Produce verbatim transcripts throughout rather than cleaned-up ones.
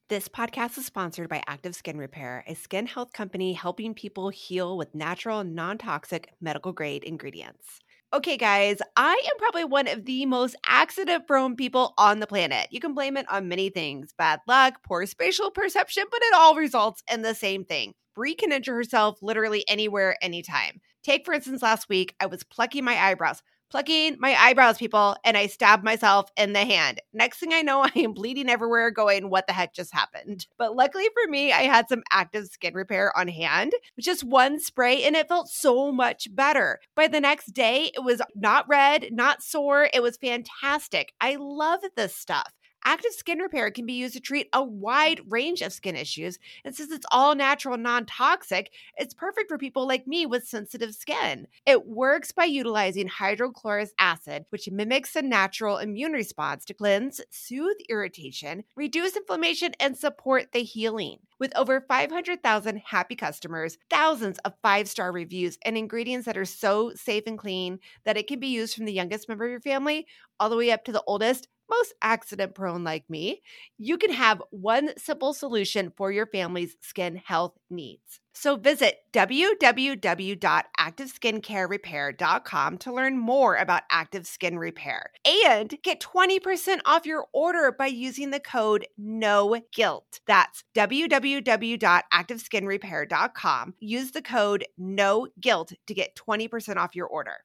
This podcast is sponsored by Active Skin Repair, a skin health company helping people heal with natural, non-toxic, medical-grade ingredients. Okay, guys, I am probably one of the most accident-prone people on the planet. You can blame it on many things, bad luck, poor spatial perception, but it all results in the same thing. Brie can injure herself literally anywhere, anytime. Take, for instance, last week, I was plucking my eyebrows. Plucking my eyebrows, people, and I stabbed myself in the hand. Next thing I know, I am bleeding everywhere going, what the heck just happened? But luckily for me, I had some Active Skin Repair on hand, just one spray, and it felt so much better. By the next day, it was not red, not sore. It was fantastic. I love this stuff. Active Skin Repair can be used to treat a wide range of skin issues. And since it's all natural and non-toxic, it's perfect for people like me with sensitive skin. It works by utilizing hydrochloric acid, which mimics a natural immune response to cleanse, soothe irritation, reduce inflammation, and support the healing. With over five hundred thousand happy customers, thousands of five-star reviews, and ingredients that are so safe and clean that it can be used from the youngest member of your family all the way up to the oldest, most accident-prone like me, you can have one simple solution for your family's skin health needs. So visit w w w dot active skincare repair dot com to learn more about Active Skin Repair and get twenty percent off your order by using the code NOGUILT. That's w w w dot active skin repair dot com. Use the code NOGUILT to get twenty percent off your order.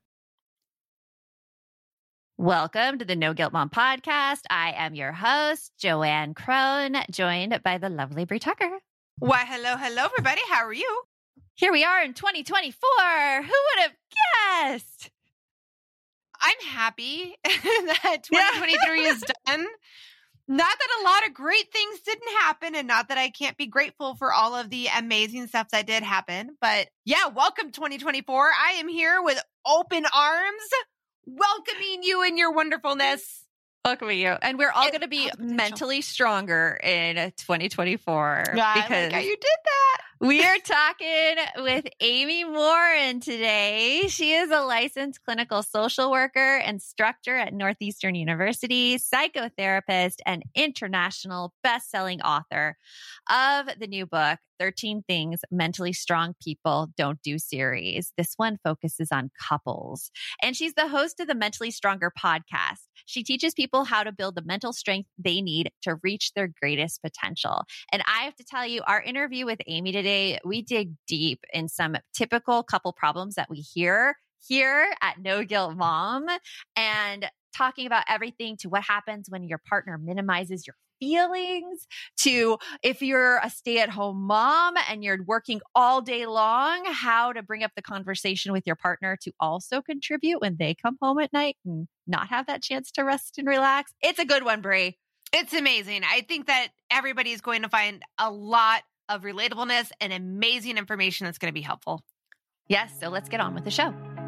Welcome to the No Guilt Mom podcast. I am your host, Joanne Crone, joined by the lovely Brie Tucker. Why, hello, hello, everybody. How are you? Here we are in twenty twenty-four. Who would have guessed? I'm happy that twenty twenty-three is done. Not that a lot of great things didn't happen, and not that I can't be grateful for all of the amazing stuff that did happen. But yeah, welcome twenty twenty-four. I am here with open arms, welcoming you in your wonderfulness. Welcoming you. And we're all going to be mentally stronger in twenty twenty-four. Yeah, because I like how you did that. We are talking with Amy Morin today. She is a licensed clinical social worker, instructor at Northeastern University, psychotherapist, and international best-selling author of the new book, thirteen Things Mentally Strong People Don't Do series. This one focuses on couples. And she's the host of the Mentally Stronger podcast. She teaches people how to build the mental strength they need to reach their greatest potential. And I have to tell you, our interview with Amy today, we dig deep in some typical couple problems that we hear here at No Guilt Mom, and talking about everything to what happens when your partner minimizes your feelings, to if you're a stay-at-home mom and you're working all day long, how to bring up the conversation with your partner to also contribute when they come home at night and not have that chance to rest and relax. It's a good one, Brie. It's amazing. I think that everybody is going to find a lot of relatableness and amazing information that's going to be helpful. Yes, so let's get on with the show.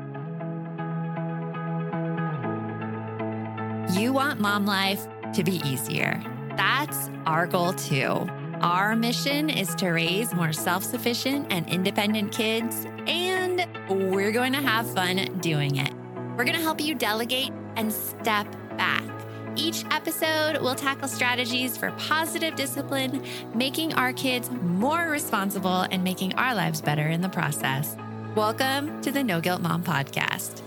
You want mom life to be easier. That's our goal too. Our mission is to raise more self-sufficient and independent kids, and we're going to have fun doing it. We're going to help you delegate and step back. Each episode will tackle strategies for positive discipline, making our kids more responsible and making our lives better in the process. Welcome to the No Guilt Mom podcast.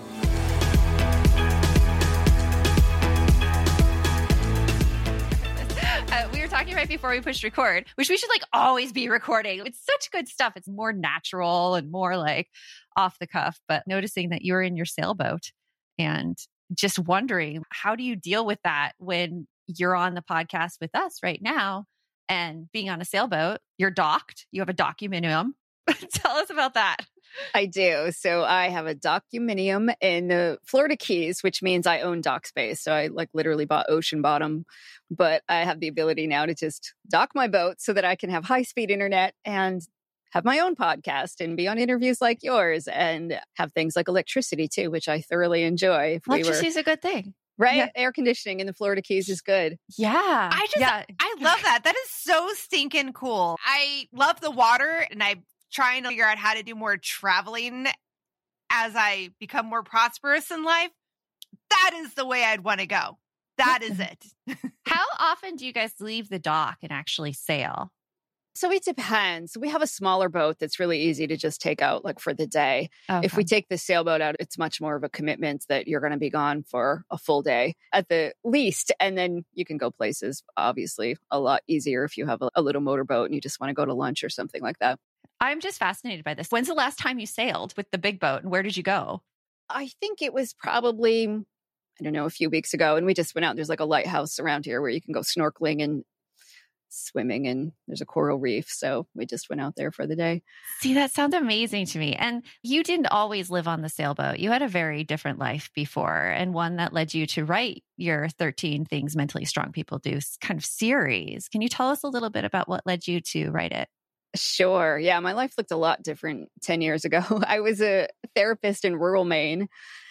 Uh, we were talking right before we pushed record, which we should like always be recording. It's such good stuff. It's more natural and more like off the cuff, but noticing that you're in your sailboat and just wondering, how do you deal with that when you're on the podcast with us right now and being on a sailboat? You're docked. You have a documinium. Tell us about that. I do. So I have a documinium in the Florida Keys, which means I own dock space. So I like literally bought ocean bottom, but I have the ability now to just dock my boat so that I can have high speed internet and have my own podcast and be on interviews like yours and have things like electricity too, which I thoroughly enjoy. If Electricity we is a good thing. Right? Yeah. Air conditioning in the Florida Keys is good. Yeah. I just, yeah. I love that. That is so stinking cool. I love the water, and I'm trying to figure out how to do more traveling as I become more prosperous in life. That is the way I'd want to go. That is it. How often do you guys leave the dock and actually sail? So it depends. We have a smaller boat that's really easy to just take out like for the day. Okay. If we take the sailboat out, it's much more of a commitment that you're going to be gone for a full day at the least. And then you can go places, obviously, a lot easier if you have a, a little motorboat and you just want to go to lunch or something like that. I'm just fascinated by this. When's the last time you sailed with the big boat and where did you go? I think it was probably, I don't know, a few weeks ago. And we just went out. There's like a lighthouse around here where you can go snorkeling and swimming, and there's a coral reef. So we just went out there for the day. See, that sounds amazing to me. And you didn't always live on the sailboat. You had a very different life before, and one that led you to write your thirteen Things Mentally Strong People Do kind of series. Can you tell us a little bit about what led you to write it? Sure. Yeah, my life looked a lot different ten years ago. I was a therapist in rural Maine.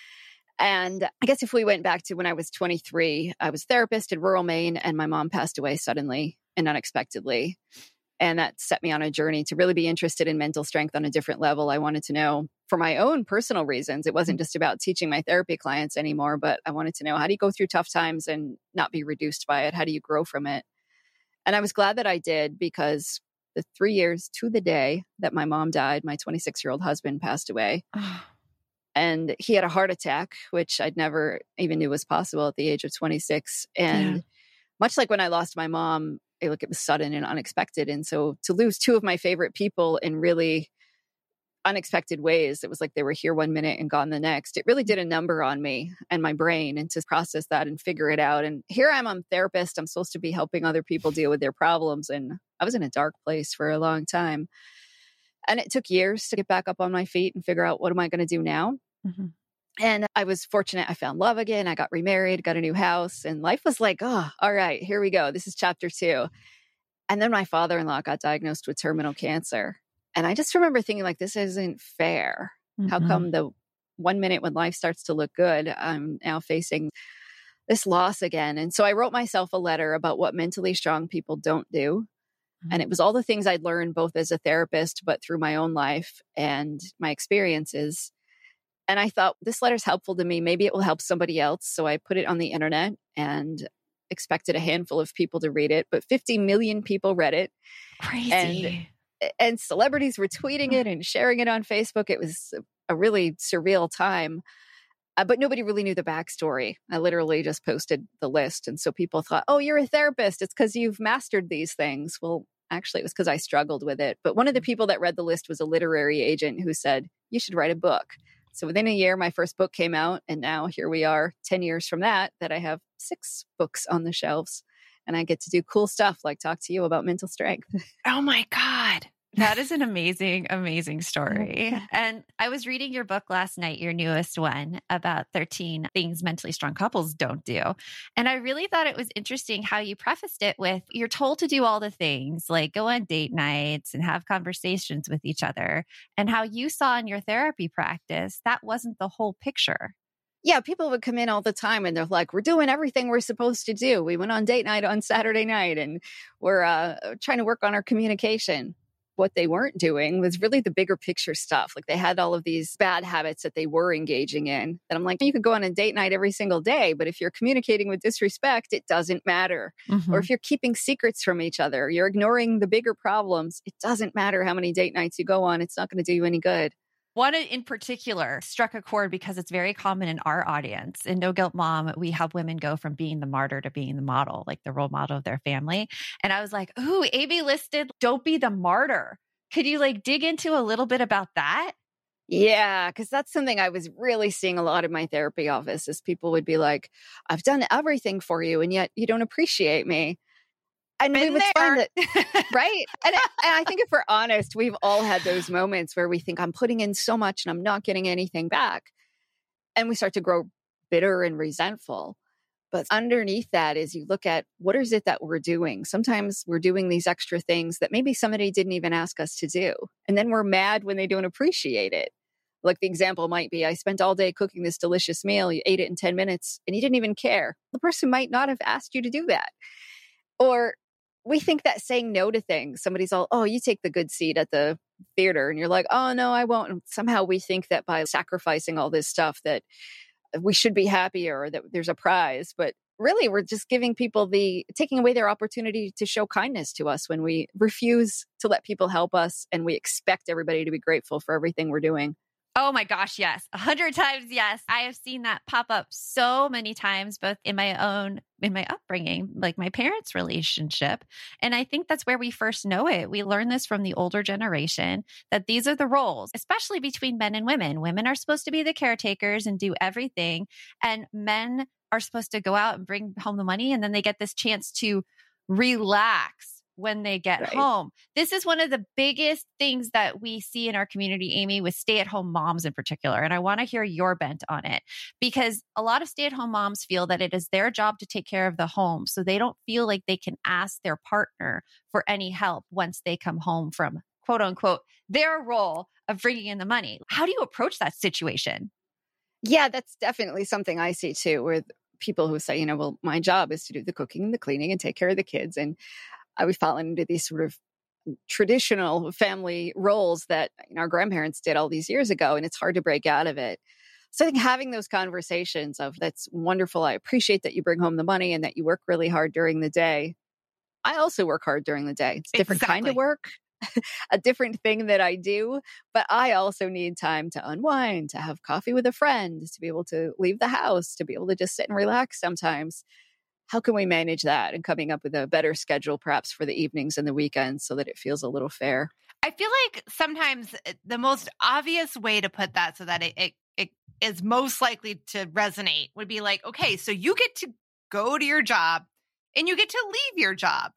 And I guess if we went back to when I was twenty-three, I was a therapist in rural Maine, and my mom passed away suddenly and unexpectedly. And that set me on a journey to really be interested in mental strength on a different level. I wanted to know for my own personal reasons. It wasn't just about teaching my therapy clients anymore, but I wanted to know, how do you go through tough times and not be reduced by it? How do you grow from it? And I was glad that I did, because the three years to the day that my mom died, my twenty-six-year-old husband passed away. And he had a heart attack, which I'd never even knew was possible at the age of twenty-six. And yeah. Much like when I lost my mom, it, like, it was sudden and unexpected. And so to lose two of my favorite people in really unexpected ways, it was like they were here one minute and gone the next. It really did a number on me and my brain, and to process that and figure it out. And here I am, I'm a therapist. I'm supposed to be helping other people deal with their problems. And I was in a dark place for a long time. And it took years to get back up on my feet and figure out, what am I going to do now? Mm-hmm. And I was fortunate. I found love again. I got remarried, got a new house, and life was like, oh, all right, here we go. This is chapter two. And then my father-in-law got diagnosed with terminal cancer. And I just remember thinking, like, this isn't fair. Mm-hmm. How come the one minute when life starts to look good, I'm now facing this loss again? And so I wrote myself a letter about what mentally strong people don't do. Mm-hmm. And it was all the things I'd learned both as a therapist, but through my own life and my experiences. And I thought, this letter's helpful to me. Maybe it will help somebody else. So I put it on the internet and expected a handful of people to read it. But fifty million people read it. Crazy. And, and celebrities were tweeting it and sharing it on Facebook. It was a really surreal time. Uh, but nobody really knew the backstory. I literally just posted the list. And so people thought, oh, you're a therapist. It's because you've mastered these things. Well, actually, it was because I struggled with it. But one of the people that read the list was a literary agent who said, you should write a book. So within a year, my first book came out. And now here we are ten years from that, that I have six books on the shelves. And I get to do cool stuff like talk to you about mental strength. Oh my God. That is an amazing, amazing story. And I was reading your book last night, your newest one, about thirteen Things Mentally Strong Couples Don't Do. And I really thought it was interesting how you prefaced it with, you're told to do all the things, like go on date nights and have conversations with each other. And how you saw in your therapy practice, that wasn't the whole picture. Yeah, people would come in all the time and they're like, we're doing everything we're supposed to do. We went on date night on Saturday night and we're uh, trying to work on our communication. What they weren't doing was really the bigger picture stuff. Like they had all of these bad habits that they were engaging in. And I'm like, you could go on a date night every single day, but if you're communicating with disrespect, it doesn't matter. Mm-hmm. Or if you're keeping secrets from each other, you're ignoring the bigger problems, it doesn't matter how many date nights you go on. It's not going to do you any good. One in particular struck a chord because it's very common in our audience. In No Guilt Mom, we help women go from being the martyr to being the model, like the role model of their family. And I was like, ooh, Amy listed, don't be the martyr. Could you like dig into a little bit about that? Yeah, because that's something I was really seeing a lot in my therapy office is people would be like, I've done everything for you and yet you don't appreciate me. And Been we would there. find that, right? And, and I think if we're honest, we've all had those moments where we think I'm putting in so much and I'm not getting anything back. And we start to grow bitter and resentful. But underneath that is you look at what is it that we're doing? Sometimes we're doing these extra things that maybe somebody didn't even ask us to do. And then we're mad when they don't appreciate it. Like the example might be, I spent all day cooking this delicious meal. You ate it in ten minutes and you didn't even care. The person might not have asked you to do that. Or we think that saying no to things, somebody's all, oh, you take the good seat at the theater. And you're like, oh, no, I won't. And somehow we think that by sacrificing all this stuff that we should be happier or that there's a prize. But really, we're just giving people the, taking away their opportunity to show kindness to us when we refuse to let people help us and we expect everybody to be grateful for everything we're doing. Oh my gosh, yes. A hundred times yes. I have seen that pop up so many times, both in my own, in my upbringing, like my parents' relationship. And I think that's where we first know it. We learn this from the older generation, that these are the roles, especially between men and women. Women are supposed to be the caretakers and do everything. And men are supposed to go out and bring home the money. And then they get this chance to relax when they get right. home. This is one of the biggest things that we see in our community, Amy, with stay-at-home moms in particular. And I want to hear your bent on it, because a lot of stay-at-home moms feel that it is their job to take care of the home. So they don't feel like they can ask their partner for any help once they come home from, quote unquote, their role of bringing in the money. How do you approach that situation? Yeah, that's definitely something I see too, with people who say, you know, well, my job is to do the cooking and the cleaning and take care of the kids. And I would fall into these sort of traditional family roles that, you know, our grandparents did all these years ago, and it's hard to break out of it. So I think having those conversations of, that's wonderful. I appreciate that you bring home the money and that you work really hard during the day. I also work hard during the day. It's a different exactly. kind of work, a different thing that I do, but I also need time to unwind, to have coffee with a friend, to be able to leave the house, to be able to just sit and relax sometimes. How can we manage that and coming up with a better schedule perhaps for the evenings and the weekends so that it feels a little fair? I feel like sometimes the most obvious way to put that so that it, it, it is most likely to resonate would be like, okay, so you get to go to your job and you get to leave your job.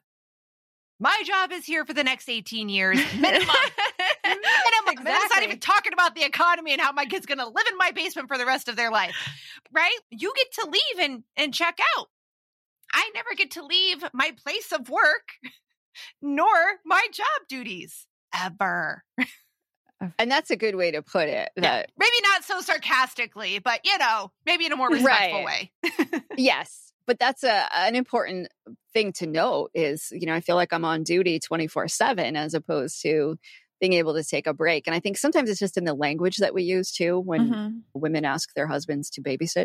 My job is here for the next eighteen years, minimum. minimum. Exactly. I'm not even talking about the economy and how my kid's going to live in my basement for the rest of their life, right? You get to leave and, and check out. I never get to leave my place of work, nor my job duties, ever. And that's a good way to put it. That yeah. Maybe not so sarcastically, but, you know, maybe in a more respectful right. way. Yes. But that's a, an important thing to note is, you know, I feel like I'm on duty twenty-four seven as opposed to being able to take a break. And I think sometimes it's just in the language that we use too, when mm-hmm. women ask their husbands to babysit.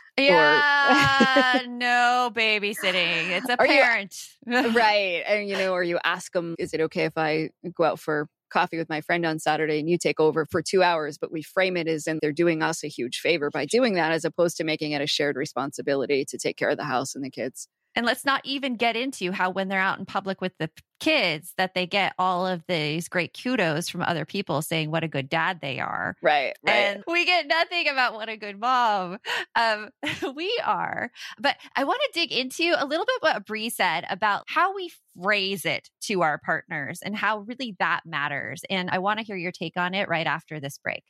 Yeah, or, no babysitting. It's a parent. You, right. And, you know, or you ask them, is it okay if I go out for coffee with my friend on Saturday and you take over for two hours? But we frame it as in they're doing us a huge favor by doing that, as opposed to making it a shared responsibility to take care of the house and the kids. And let's not even get into how when they're out in public with the kids that they get all of these great kudos from other people saying what a good dad they are. Right, right. And we get nothing about what a good mom um, we are. But I want to dig into a little bit what Bree said about how we phrase it to our partners and how really that matters. And I want to hear your take on it right after this break.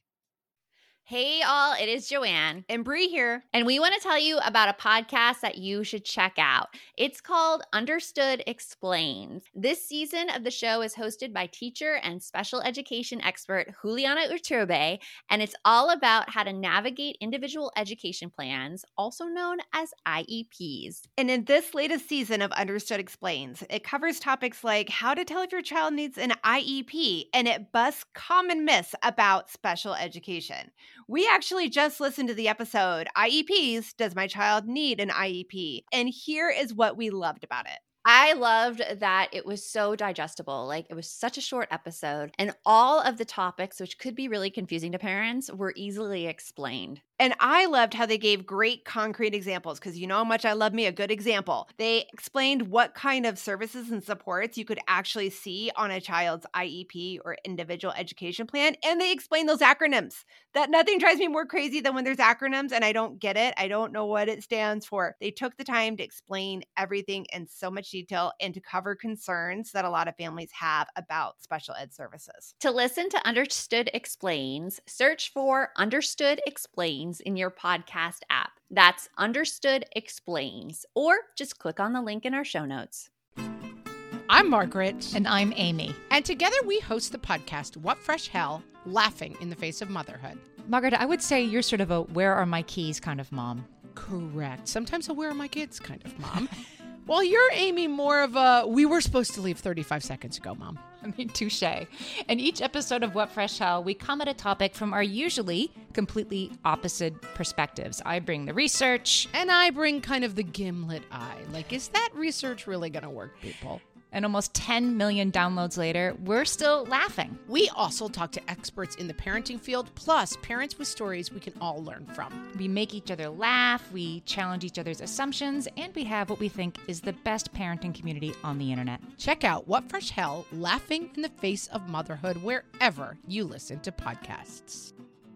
Hey all, it is Joanne. And Bree here. And we want to tell you about a podcast that you should check out. It's called Understood Explains. This season of the show is hosted by teacher and special education expert Juliana Urturbe, and it's all about how to navigate individual education plans, also known as I E Ps. And in this latest season of Understood Explains, it covers topics like how to tell if your child needs an I E P, and it busts common myths about special education. We actually just listened to the episode, I E Ps, Does My Child Need an I E P? And here is what we loved about it. I loved that it was so digestible. Like, it was such a short episode, and all of the topics, which could be really confusing to parents, were easily explained. And I loved how they gave great concrete examples, because you know how much I love me a good example. They explained what kind of services and supports you could actually see on a child's I E P or individual education plan. And they explained those acronyms. That nothing drives me more crazy than when there's acronyms and I don't get it. I don't know what it stands for. They took the time to explain everything in so much detail and to cover concerns that a lot of families have about special ed services. To listen to Understood Explains, search for Understood Explains in your podcast app. That's Understood Explains, or just click on the link in our show notes. I'm Margaret. And I'm Amy. And together we host the podcast, What Fresh Hell? Laughing in the Face of Motherhood. Margaret, I would say you're sort of a where are my keys kind of mom. Correct. Sometimes a where are my kids kind of mom. Well, you're Amy more of a, we were supposed to leave thirty-five seconds ago, Mom. I mean, touche. In each episode of What Fresh Hell, we come at a topic from our usually completely opposite perspectives. I bring the research. And I bring kind of the gimlet eye. Like, is that research really going to work, people? And almost ten million downloads later, we're still laughing. We also talk to experts in the parenting field, plus parents with stories we can all learn from. We make each other laugh, we challenge each other's assumptions, and we have what we think is the best parenting community on the internet. Check out What Fresh Hell, Laughing in the Face of Motherhood, wherever you listen to podcasts.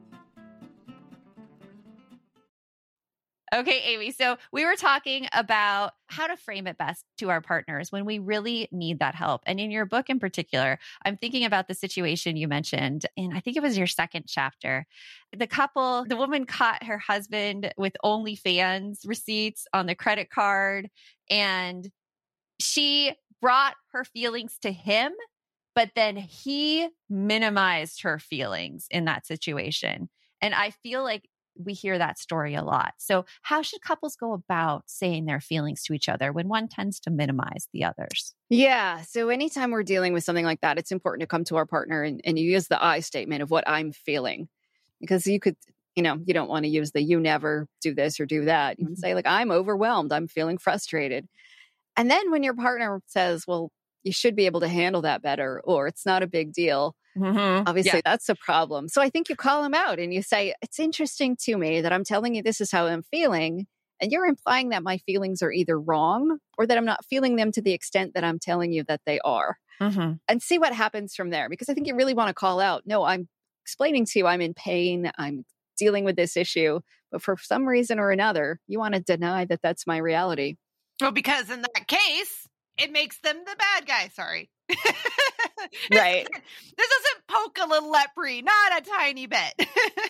Okay, Amy. So we were talking about how to frame it best to our partners when we really need that help. And in your book in particular, I'm thinking about the situation you mentioned, and I think it was your second chapter. The couple, the woman caught her husband with OnlyFans receipts on the credit card, and she brought her feelings to him, but then he minimized her feelings in that situation. And I feel like we hear that story a lot. So how should couples go about saying their feelings to each other when one tends to minimize the others? Yeah. So anytime we're dealing with something like that, it's important to come to our partner and, and you use the I statement of what I'm feeling. Because you could, you know, you don't want to use the you never do this or do that. You can say like, I'm overwhelmed. I'm feeling frustrated. And then when your partner says, well, you should be able to handle that better, or it's not a big deal. Mm-hmm. Obviously, Yeah. that's a problem. So I think you call him out and you say, it's interesting to me that I'm telling you this is how I'm feeling. And you're implying that my feelings are either wrong or that I'm not feeling them to the extent that I'm telling you that they are. Mm-hmm. And see what happens from there. Because I think you really want to call out, no, I'm explaining to you I'm in pain. I'm dealing with this issue. But for some reason or another, you want to deny that that's my reality. Well, because in that case, it makes them the bad guy. Sorry. Right. This doesn't poke a little at Bree, not a tiny bit.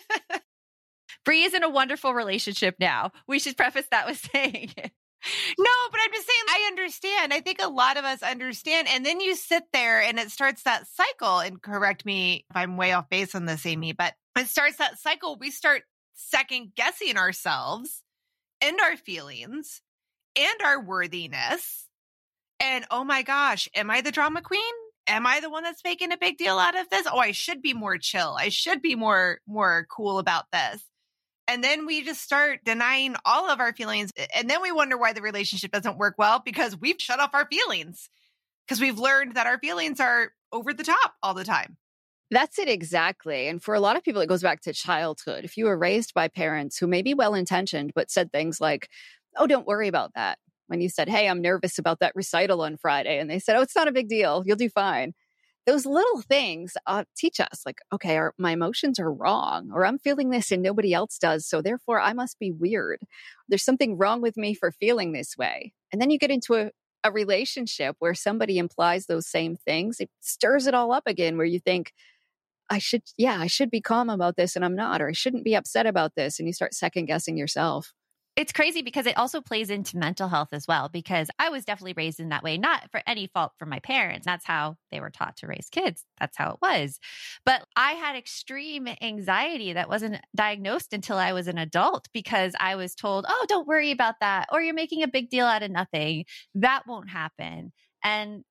Bree is in a wonderful relationship now. We should preface that with saying it. No, but I'm just saying, I understand. I think a lot of us understand. And then you sit there and it starts that cycle. And correct me if I'm way off base on this, Amy, but it starts that cycle. We start second guessing ourselves and our feelings and our worthiness. And oh my gosh, am I the drama queen? Am I the one that's making a big deal out of this? Oh, I should be more chill. I should be more, more cool about this. And then we just start denying all of our feelings. And then we wonder why the relationship doesn't work well because we've shut off our feelings because we've learned that our feelings are over the top all the time. That's it exactly. And for a lot of people, it goes back to childhood. If you were raised by parents who may be well-intentioned, but said things like, oh, don't worry about that. When you said, hey, I'm nervous about that recital on Friday. And they said, oh, it's not a big deal. You'll do fine. Those little things uh, teach us like, okay, our, my emotions are wrong, or I'm feeling this and nobody else does. So therefore I must be weird. There's something wrong with me for feeling this way. And then you get into a, a relationship where somebody implies those same things. It stirs it all up again where you think, I should, yeah, I should be calm about this and I'm not, or I shouldn't be upset about this. And you start second guessing yourself. It's crazy because it also plays into mental health as well, because I was definitely raised in that way, not for any fault from my parents. That's how they were taught to raise kids. That's how it was. But I had extreme anxiety that wasn't diagnosed until I was an adult because I was told, oh, don't worry about that. Or you're making a big deal out of nothing. That won't happen. And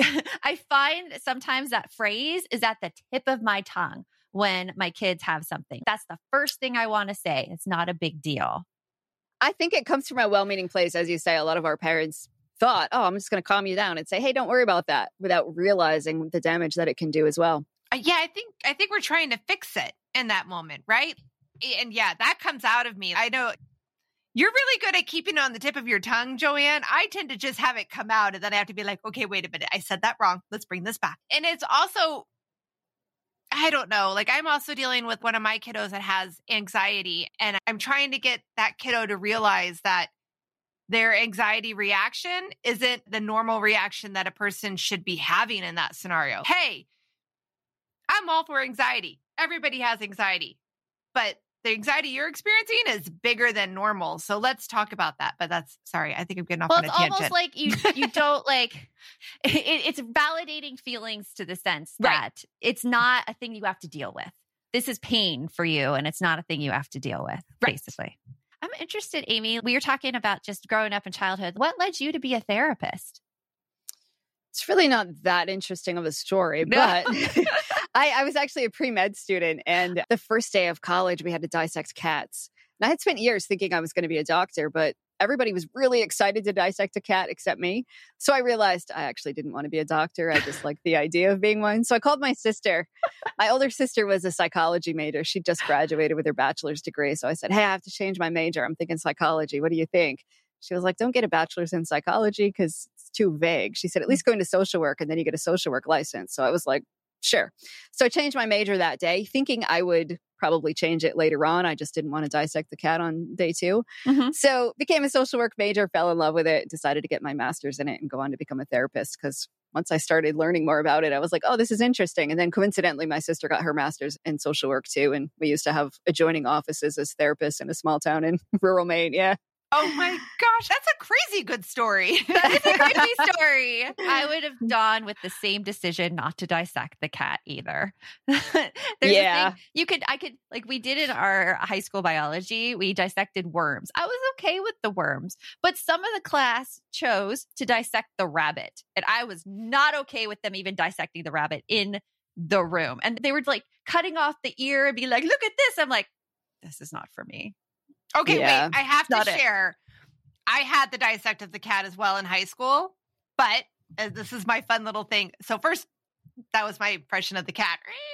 I find sometimes that phrase is at the tip of my tongue when my kids have something. That's the first thing I want to say. It's not a big deal. I think it comes from a well-meaning place. As you say, a lot of our parents thought, oh, I'm just going to calm you down and say, hey, don't worry about that, without realizing the damage that it can do as well. Uh, yeah, I think I think we're trying to fix it in that moment, right? And yeah, that comes out of me. I know you're really good at keeping it on the tip of your tongue, Joanne. I tend to just have it come out and then I have to be like, okay, wait a minute. I said that wrong. Let's bring this back. And it's also, I don't know, like I'm also dealing with one of my kiddos that has anxiety, and I'm trying to get that kiddo to realize that their anxiety reaction isn't the normal reaction that a person should be having in that scenario. Hey, I'm all for anxiety. Everybody has anxiety, but the anxiety you're experiencing is bigger than normal. So let's talk about that. But that's, sorry, I think I'm getting off well, on a it's tangent. almost like you you don't like, it, it's validating feelings to the sense Right. that it's not a thing you have to deal with. This is pain for you and it's not a thing you have to deal with, Right. basically. I'm I'm interested, Amy. We were talking about just growing up in childhood. What led you to be a therapist? It's really not that interesting of a story, but I, I was actually a pre-med student. And the first day of college, we had to dissect cats. And I had spent years thinking I was going to be a doctor, but everybody was really excited to dissect a cat except me. So I realized I actually didn't want to be a doctor. I just liked the idea of being one. So I called my sister. My older sister was a psychology major. She just graduated with her bachelor's degree. So I said, hey, I have to change my major. I'm thinking psychology. What do you think? She was like, don't get a bachelor's in psychology because it's too vague. She said, at least go into social work and then you get a social work license. So I was like, sure. So I changed my major that day, thinking I would probably change it later on. I just didn't want to dissect the cat on day two. Mm-hmm. So became a social work major, fell in love with it, decided to get my master's in it and go on to become a therapist. Because once I started learning more about it, I was like, oh, this is interesting. And then coincidentally, my sister got her master's in social work too. And we used to have adjoining offices as therapists in a small town in rural Maine. Yeah. Oh my gosh, that's a crazy good story. That is a crazy story. I would have gone with the same decision not to dissect the cat either. There's yeah. a thing, you could, I could, like we did in our high school biology, we dissected worms. I was okay with the worms, but some of the class chose to dissect the rabbit. And I was not okay with them even dissecting the rabbit in the room. And they were like cutting off the ear and be like, look at this. I'm like, this is not for me. Okay, yeah. wait, I have to Not share. It. I had the dissect of the cat as well in high school, but uh, this is my fun little thing. So first, that was my impression of the cat.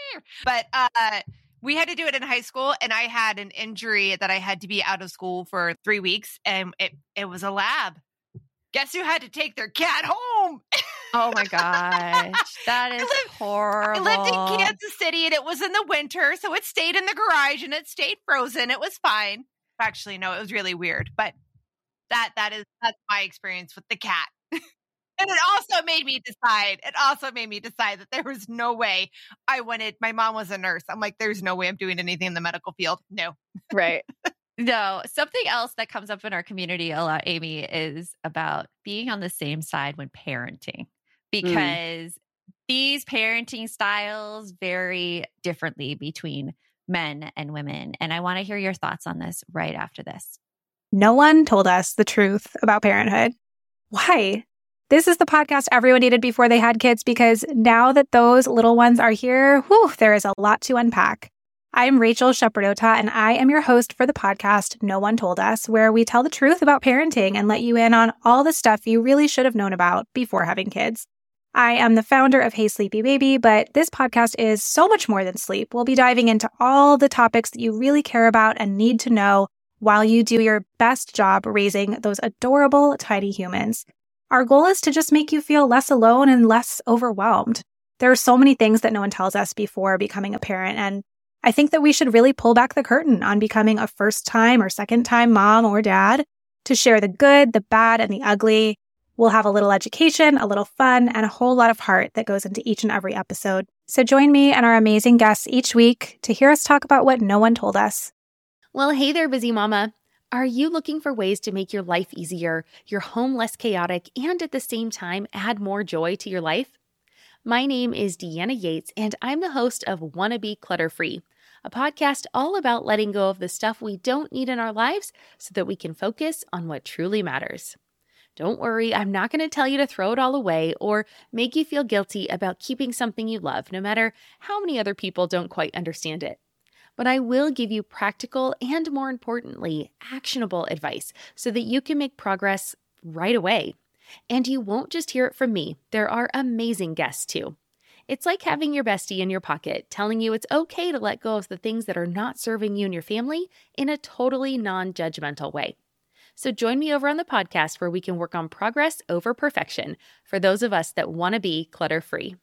But uh, we had to do it in high school, and I had an injury that I had to be out of school for three weeks, and it, it was a lab. Guess who had to take their cat home? Oh my gosh, that is I lived, horrible. I lived in Kansas City, and it was in the winter, so it stayed in the garage, and it stayed frozen. It was fine. Actually, no, it was really weird, but that that is that's my experience with the cat. And it also made me decide, it also made me decide that there was no way I wanted, my mom was a nurse. I'm like, there's no way I'm doing anything in the medical field. No. Right. No, something else that comes up in our community a lot, Amy, is about being on the same side when parenting, because mm. these parenting styles vary differently between men and women. And I want to hear your thoughts on this right after this. No one told us the truth about parenthood. Why? This is the podcast everyone needed before they had kids, because now that those little ones are here, whew, there is a lot to unpack. I'm Rachel Shepardota, and I am your host for the podcast No One Told Us, where we tell the truth about parenting and let you in on all the stuff you really should have known about before having kids. I am the founder of Hey Sleepy Baby, but this podcast is so much more than sleep. We'll be diving into all the topics that you really care about and need to know while you do your best job raising those adorable, tiny humans. Our goal is to just make you feel less alone and less overwhelmed. There are so many things that no one tells us before becoming a parent, and I think that we should really pull back the curtain on becoming a first-time or second-time mom or dad to share the good, the bad, and the ugly. We'll have a little education, a little fun, and a whole lot of heart that goes into each and every episode. So join me and our amazing guests each week to hear us talk about what no one told us. Well, hey there, busy mama. Are you looking for ways to make your life easier, your home less chaotic, and at the same time add more joy to your life? My name is Deanna Yates, and I'm the host of Wanna Be Clutter Free, a podcast all about letting go of the stuff we don't need in our lives so that we can focus on what truly matters. Don't worry, I'm not going to tell you to throw it all away or make you feel guilty about keeping something you love, no matter how many other people don't quite understand it. But I will give you practical and, more importantly, actionable advice so that you can make progress right away. And you won't just hear it from me. There are amazing guests too. It's like having your bestie in your pocket telling you it's okay to let go of the things that are not serving you and your family in a totally non-judgmental way. So join me over on the podcast where we can work on progress over perfection for those of us that want to be clutter-free.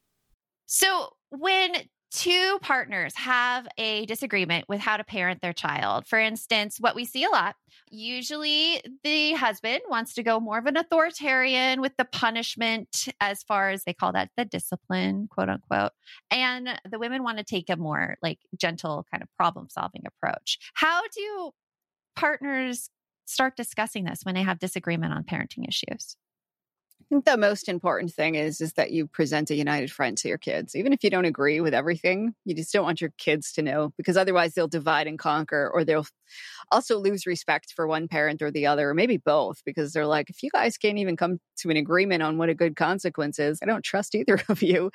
So when two partners have a disagreement with how to parent their child, for instance, what we see a lot, usually the husband wants to go more of an authoritarian with the punishment, as far as they call that the discipline, quote unquote. And the women want to take a more like gentle kind of problem solving approach. How do partners start discussing this when they have disagreement on parenting issues? I think the most important thing is, is that you present a united front to your kids. Even if you don't agree with everything, you just don't want your kids to know, because otherwise they'll divide and conquer, or they'll also lose respect for one parent or the other, or maybe both, because they're like, if you guys can't even come to an agreement on what a good consequence is, I don't trust either of you.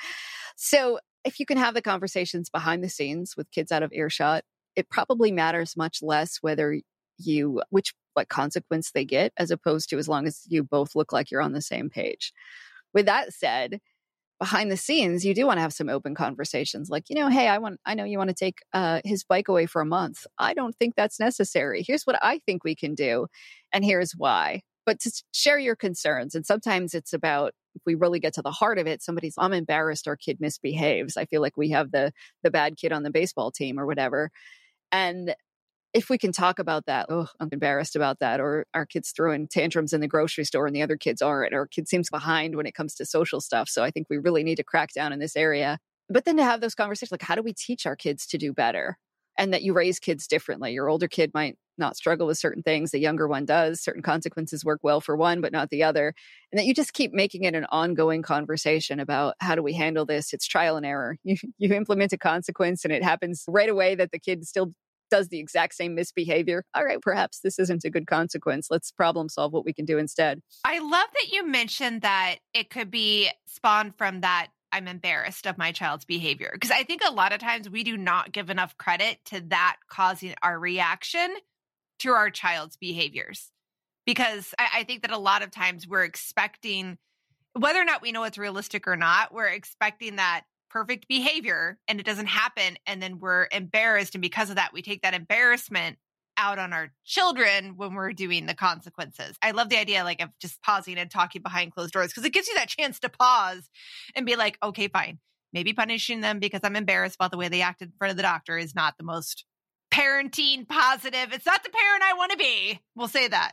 So if you can have the conversations behind the scenes with kids out of earshot, it probably matters much less whether you, which what consequence they get, as opposed to as long as you both look like you're on the same page. With that said, behind the scenes, you do want to have some open conversations like, you know, hey, I want, I know you want to take uh, his bike away for a month. I don't think that's necessary. Here's what I think we can do. And here's why. But to share your concerns. And sometimes it's about, if we really get to the heart of it, somebody's, I'm embarrassed our kid misbehaves. I feel like we have the the bad kid on the baseball team or whatever. And if we can talk about that, oh, I'm embarrassed about that, or our kid's throwing tantrums in the grocery store and the other kids aren't, or our kid seems behind when it comes to social stuff. So I think we really need to crack down in this area. But then to have those conversations, like, how do we teach our kids to do better? And that you raise kids differently. Your older kid might not struggle with certain things. The younger one does. Certain consequences work well for one, but not the other. And that you just keep making it an ongoing conversation about how do we handle this? It's trial and error. You, you implement a consequence and it happens right away that the kid still does the exact same misbehavior. All right, perhaps this isn't a good consequence. Let's problem solve what we can do instead. I love that you mentioned that it could be spawned from that I'm embarrassed of my child's behavior. Because I think a lot of times we do not give enough credit to that causing our reaction to our child's behaviors. Because I, I think that a lot of times we're expecting, whether or not we know it's realistic or not, we're expecting that perfect behavior and it doesn't happen. And then we're embarrassed. And because of that, we take that embarrassment out on our children when we're doing the consequences. I love the idea like of just pausing and talking behind closed doors, because it gives you that chance to pause and be like, okay, fine. Maybe punishing them because I'm embarrassed about the way they acted in front of the doctor is not the most parenting positive. It's not the parent I want to be. We'll say that.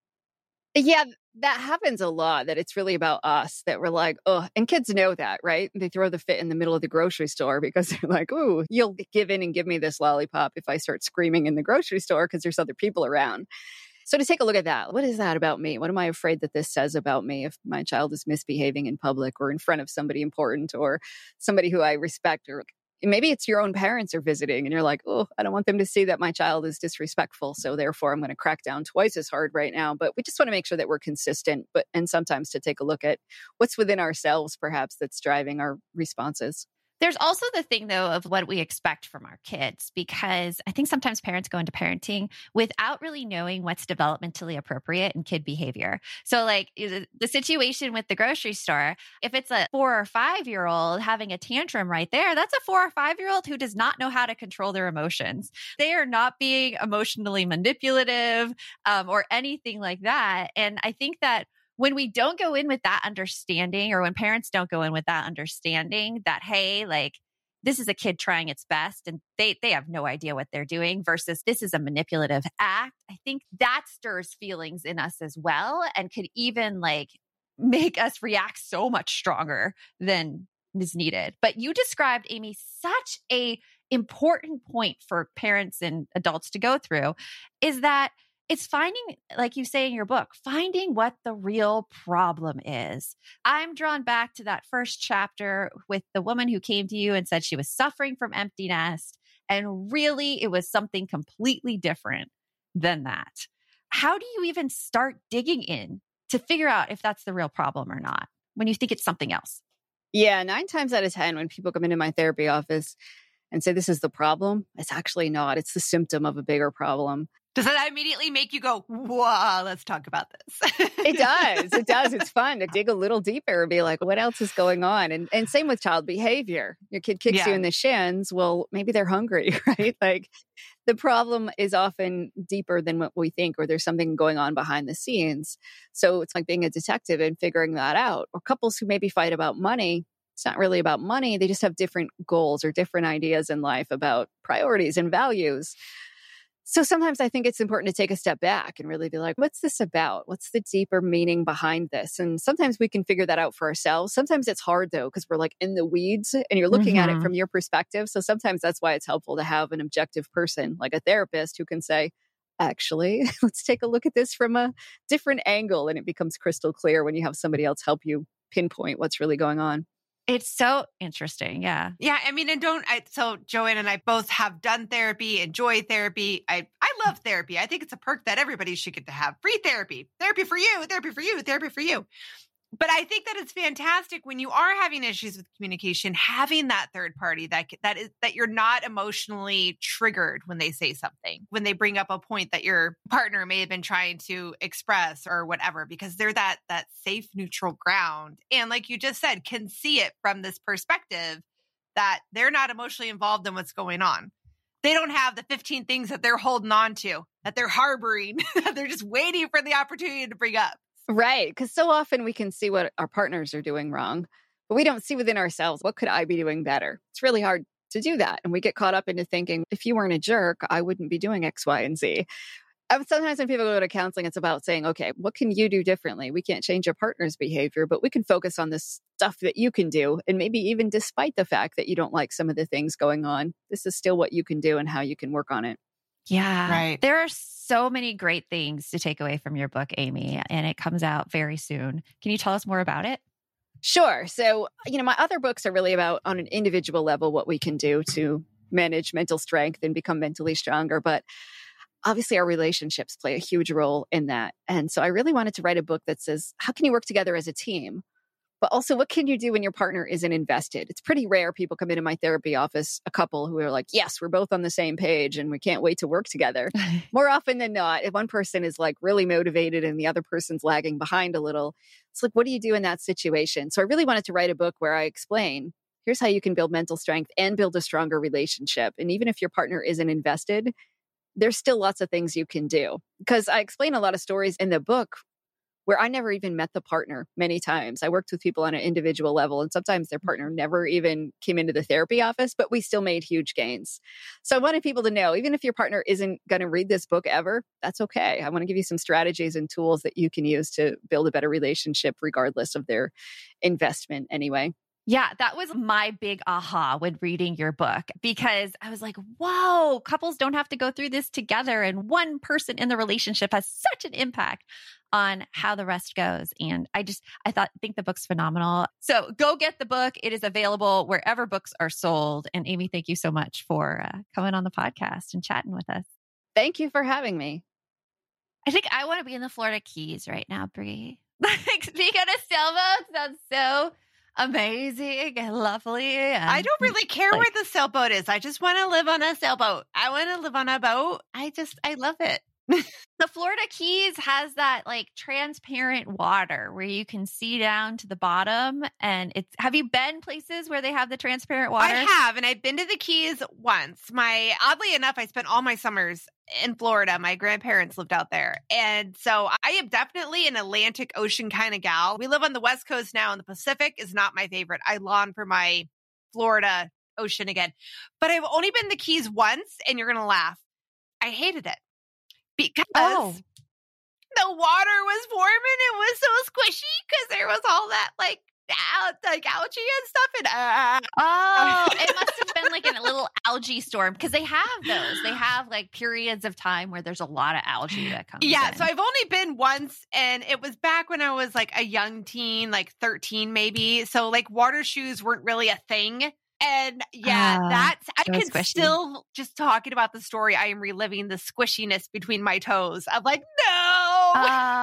Yeah, that happens a lot, that it's really about us, that we're like, oh, and kids know that, right? They throw the fit in the middle of the grocery store because they're like, oh, you'll give in and give me this lollipop if I start screaming in the grocery store because there's other people around. So to take a look at that, what is that about me? What am I afraid that this says about me if my child is misbehaving in public or in front of somebody important or somebody who I respect? Or maybe it's your own parents are visiting and you're like, oh, I don't want them to see that my child is disrespectful. So therefore, I'm going to crack down twice as hard right now. But we just want to make sure that we're consistent, but and sometimes to take a look at what's within ourselves, perhaps, that's driving our responses. There's also the thing, though, of what we expect from our kids, because I think sometimes parents go into parenting without really knowing what's developmentally appropriate in kid behavior. So like the situation with the grocery store, if it's a four or five year old having a tantrum right there, that's a four or five year old who does not know how to control their emotions. They are not being emotionally manipulative um, or anything like that. And I think that when we don't go in with that understanding, or when parents don't go in with that understanding that, hey, like this is a kid trying its best and they they have no idea what they're doing versus this is a manipulative act, I think that stirs feelings in us as well and could even like make us react so much stronger than is needed. But you described, Amy, such a important point for parents and adults to go through is that it's finding, like you say in your book, finding what the real problem is. I'm drawn back to that first chapter with the woman who came to you and said she was suffering from empty nest. And really, it was something completely different than that. How do you even start digging in to figure out if that's the real problem or not when you think it's something else? Yeah, nine times out of ten, when people come into my therapy office and say, this is the problem, it's actually not. It's the symptom of a bigger problem. Does that immediately make you go, whoa, let's talk about this? It does. It does. It's fun to dig a little deeper and be like, what else is going on? And and same with child behavior. Your kid kicks Yeah. you in the shins. Well, maybe they're hungry, right? Like the problem is often deeper than what we think, or there's something going on behind the scenes. So it's like being a detective and figuring that out. Or couples who maybe fight about money. It's not really about money. They just have different goals or different ideas in life about priorities and values. So sometimes I think it's important to take a step back and really be like, what's this about? What's the deeper meaning behind this? And sometimes we can figure that out for ourselves. Sometimes it's hard though, because we're like in the weeds and you're looking Mm-hmm. at it from your perspective. So sometimes that's why it's helpful to have an objective person like a therapist who can say, actually, let's take a look at this from a different angle. And it becomes crystal clear when you have somebody else help you pinpoint what's really going on. It's so interesting. Yeah. Yeah. I mean, and don't, I, so Joanne and I both have done therapy, enjoy therapy. I, I love therapy. I think it's a perk that everybody should get to have. Free therapy, therapy for you, therapy for you, therapy for you. But I think that it's fantastic when you are having issues with communication, having that third party that that is that you're not emotionally triggered when they say something, when they bring up a point that your partner may have been trying to express or whatever, because they're that that safe, neutral ground. And like you just said, can see it from this perspective that they're not emotionally involved in what's going on. They don't have the fifteen things that they're holding on to, that they're harboring, that they're just waiting for the opportunity to bring up. Right. Because so often we can see what our partners are doing wrong, but we don't see within ourselves, what could I be doing better? It's really hard to do that. And we get caught up into thinking, if you weren't a jerk, I wouldn't be doing X, Y, and Z. And sometimes when people go to counseling, it's about saying, okay, what can you do differently? We can't change your partner's behavior, but we can focus on the stuff that you can do. And maybe even despite the fact that you don't like some of the things going on, this is still what you can do and how you can work on it. Yeah. Right. There are so many great things to take away from your book, Amy, and it comes out very soon. Can you tell us more about it? Sure. So, you know, my other books are really about on an individual level, what we can do to manage mental strength and become mentally stronger. But obviously our relationships play a huge role in that. And so I really wanted to write a book that says, how can you work together as a team? But also, what can you do when your partner isn't invested? It's pretty rare people come into my therapy office, a couple who are like, yes, we're both on the same page and we can't wait to work together. More often than not, if one person is like really motivated and the other person's lagging behind a little, it's like, what do you do in that situation? So I really wanted to write a book where I explain, here's how you can build mental strength and build a stronger relationship. And even if your partner isn't invested, there's still lots of things you can do. Because I explain a lot of stories in the book where I never even met the partner many times. I worked with people on an individual level, and sometimes their partner never even came into the therapy office, but we still made huge gains. So I wanted people to know, even if your partner isn't going to read this book ever, that's okay. I want to give you some strategies and tools that you can use to build a better relationship regardless of their investment anyway. Yeah, that was my big aha when reading your book, because I was like, whoa, couples don't have to go through this together. And one person in the relationship has such an impact on how the rest goes. And I just, I thought, think the book's phenomenal. So go get the book. It is available wherever books are sold. And Amy, thank you so much for uh, coming on the podcast and chatting with us. Thank you for having me. I think I want to be in the Florida Keys right now, Brie. Like, speaking of sailboats, sounds so amazing and lovely. And I don't really care like, where the sailboat is. I just want to live on a sailboat. I want to live on a boat. I just, I love it. The Florida Keys has that like transparent water where you can see down to the bottom. And it's, have you been places where they have the transparent water? I have. And I've been to the Keys once. My, oddly enough, I spent all my summers in Florida. My grandparents lived out there. And so I am definitely an Atlantic Ocean kind of gal. We live on the West Coast now, and the Pacific is not my favorite. I long for my Florida ocean again. But I've only been to the Keys once, and you're going to laugh. I hated it. Because oh. the water was warm and it was so squishy because there was all that like, al- like algae and stuff. And uh, oh, it must have been like a little algae storm, because they have those. They have like periods of time where there's a lot of algae that comes yeah. in. So I've only been once, and it was back when I was like a young teen, like thirteen maybe. So like water shoes weren't really a thing. And yeah, uh, that's, I can squishy. still, just talking about the story, I am reliving the squishiness between my toes. I'm like, no.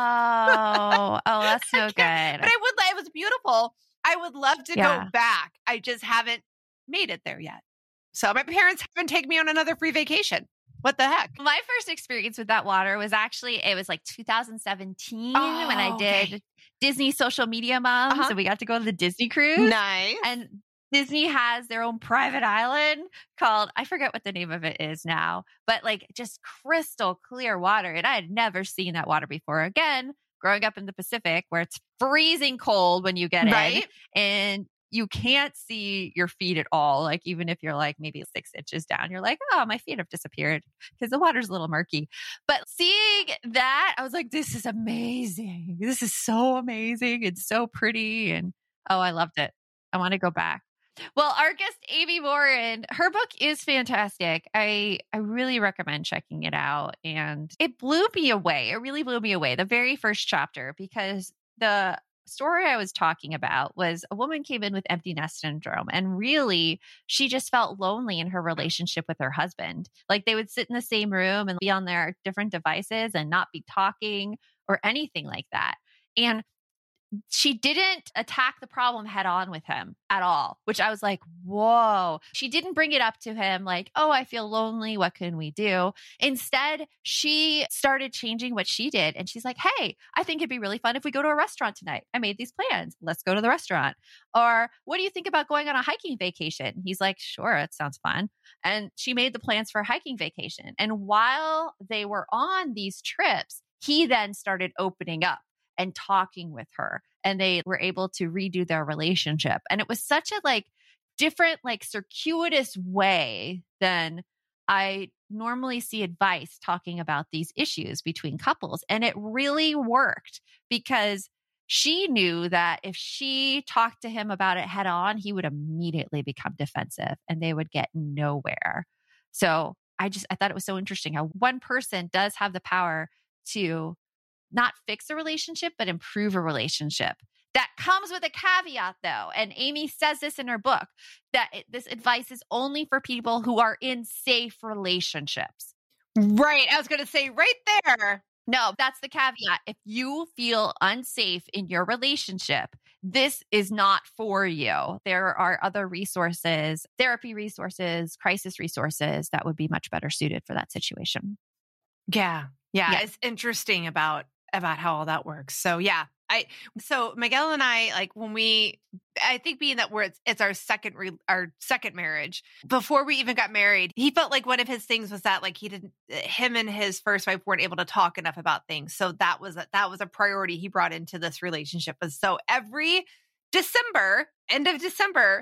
Oh, oh, that's so good. But I would, it was beautiful. I would love to Yeah. go back. I just haven't made it there yet. So my parents haven't taken me on another free vacation. What the heck? My first experience with that water was actually, it was like two thousand seventeen Oh, when I did okay. Disney Social Media Moms. Uh-huh. And we got to go to the Disney cruise. Nice. And Disney has their own private island called, I forget what the name of it is now, but like just crystal clear water. And I had never seen that water before. Again, growing up in the Pacific where it's freezing cold when you get Right. in, and you can't see your feet at all. Like even if you're like maybe six inches down, you're like, oh, my feet have disappeared because the water's a little murky. But seeing that, I was like, this is amazing. This is so amazing. It's so pretty. And oh, I loved it. I want to go back. Well, our guest, Amy Morin, her book is fantastic. I, I really recommend checking it out. And it blew me away. It really blew me away. The very first chapter, because the story I was talking about was a woman came in with empty nest syndrome. And really, she just felt lonely in her relationship with her husband. Like they would sit in the same room and be on their different devices and not be talking or anything like that. And she didn't attack the problem head on with him at all, which I was like, whoa. She didn't bring it up to him like, oh, I feel lonely. What can we do? Instead, she started changing what she did. And she's like, hey, I think it'd be really fun if we go to a restaurant tonight. I made these plans. Let's go to the restaurant. Or what do you think about going on a hiking vacation? He's like, sure, it sounds fun. And she made the plans for a hiking vacation. And while they were on these trips, he then started opening up and talking with her, and they were able to redo their relationship. And it was such a like different, like circuitous way than I normally see advice talking about these issues between couples. And it really worked because she knew that if she talked to him about it head on, he would immediately become defensive and they would get nowhere. So I just, I thought it was so interesting how one person does have the power to not fix a relationship, but improve a relationship. That comes with a caveat though. And Amy says this in her book, that it, this advice is only for people who are in safe relationships. Right. I was going to say right there. No, that's the caveat. If you feel unsafe in your relationship, this is not for you. There are other resources, therapy resources, crisis resources that would be much better suited for that situation. Yeah. Yeah. Yeah. It's interesting about about how all that works. So yeah, I, so Miguel and I, like when we, I think being that we're, it's, it's our second, re, our second marriage, before we even got married, he felt like one of his things was that like he didn't, him and his first wife weren't able to talk enough about things. So that was, a, that was a priority he brought into this relationship. Was so every December, end of December,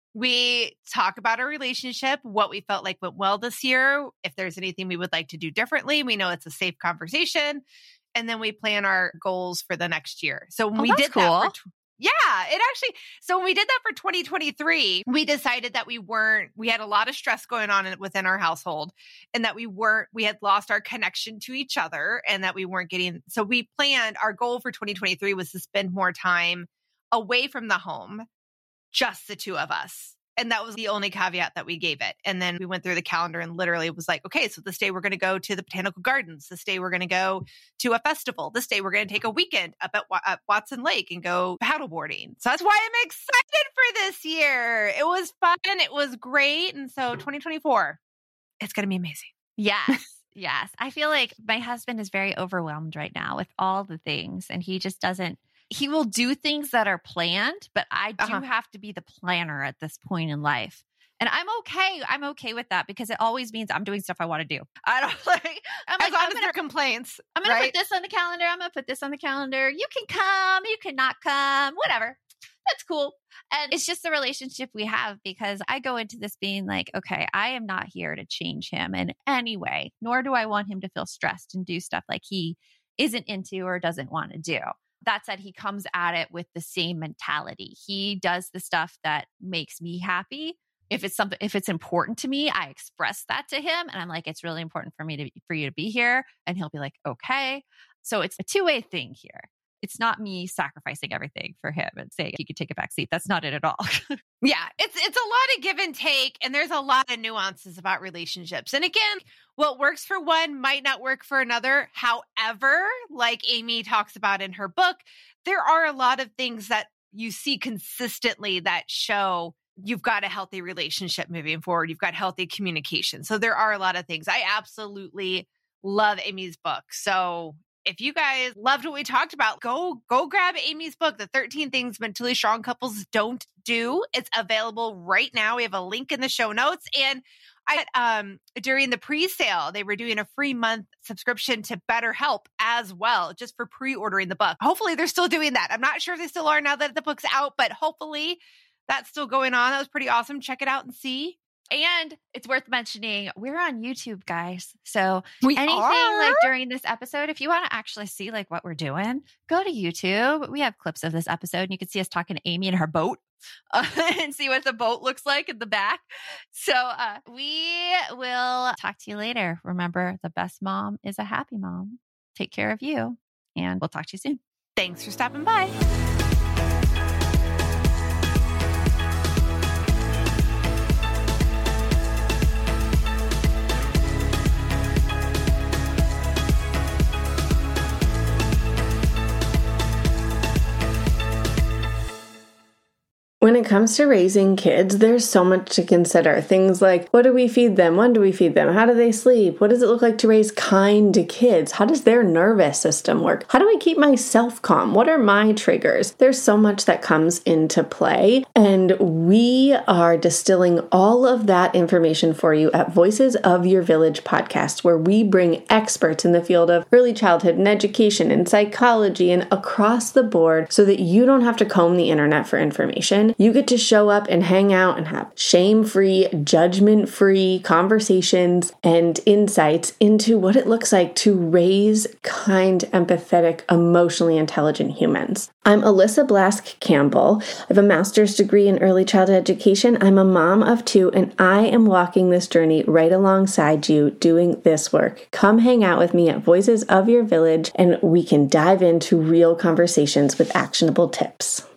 we talk about our relationship, what we felt like went well this year, if there's anything we would like to do differently. We know it's a safe conversation. And then we plan our goals for the next year. So when oh, we did cool. that for, yeah, it actually, so when we did that for twenty twenty-three, we decided that we weren't, we had a lot of stress going on in, within our household, and that we weren't, we had lost our connection to each other, and that we weren't getting, so we planned, our goal for twenty twenty-three was to spend more time away from the home, just the two of us. And that was the only caveat that we gave it. And then we went through the calendar and literally was like, okay, so this day we're going to go to the Botanical Gardens. This day we're going to go to a festival. This day we're going to take a weekend up at, at Watson Lake and go paddleboarding. So that's why I'm excited for this year. It was fun. It was great. And so twenty twenty-four, it's going to be amazing. Yes. Yes. I feel like my husband is very overwhelmed right now with all the things, and he just doesn't, he will do things that are planned, but I do uh-huh. have to be the planner at this point in life. And I'm okay. I'm okay with that because it always means I'm doing stuff I want to do. I don't like, I'm as like, long I'm as gonna, there are complaints. I'm going right? to put this on the calendar. I'm going to put this on the calendar. You can come, you cannot come, whatever. That's cool. And it's just the relationship we have, because I go into this being like, okay, I am not here to change him in any way, nor do I want him to feel stressed and do stuff like he isn't into or doesn't want to do. That said, he comes at it with the same mentality. He does the stuff that makes me happy. If it's something, if it's important to me, I express that to him. And I'm like, it's really important for me to, for you to be here. And he'll be like, okay. So it's a two-way thing here. It's not me sacrificing everything for him and saying he could take a back seat. That's not it at all. Yeah, it's it's a lot of give and take, and there's a lot of nuances about relationships. And again, what works for one might not work for another. However, like Amy talks about in her book, there are a lot of things that you see consistently that show you've got a healthy relationship moving forward. You've got healthy communication. So there are a lot of things. I absolutely love Amy's book. So if you guys loved what we talked about, go go grab Amy's book, The thirteen Things Mentally Strong Couples Don't Do. It's available right now. We have a link in the show notes. And I um during the pre-sale, they were doing a free month subscription to BetterHelp as well, just for pre-ordering the book. Hopefully they're still doing that. I'm not sure if they still are now that the book's out, but hopefully that's still going on. That was pretty awesome. Check it out and see. And it's worth mentioning, we're on YouTube, guys. So We anything are? like during this episode, if you want to actually see like what we're doing, go to YouTube. We have clips of this episode and you can see us talking to Amy in her boat uh, and see what the boat looks like at the back. So uh, we will talk to you later. Remember, the best mom is a happy mom. Take care of you, and we'll talk to you soon. Thanks for stopping by. When it comes to raising kids, there's so much to consider. Things like, what do we feed them? When do we feed them? How do they sleep? What does it look like to raise kind kids? How does their nervous system work? How do I keep myself calm? What are my triggers? There's so much that comes into play, and we are distilling all of that information for you at Voices of Your Village podcast, where we bring experts in the field of early childhood and education and psychology and across the board so that you don't have to comb the internet for information. You get to show up and hang out and have shame-free, judgment-free conversations and insights into what it looks like to raise kind, empathetic, emotionally intelligent humans. I'm Alyssa Blask Campbell. I have a master's degree in early childhood education. I'm a mom of two, and I am walking this journey right alongside you doing this work. Come hang out with me at Voices of Your Village, and we can dive into real conversations with actionable tips.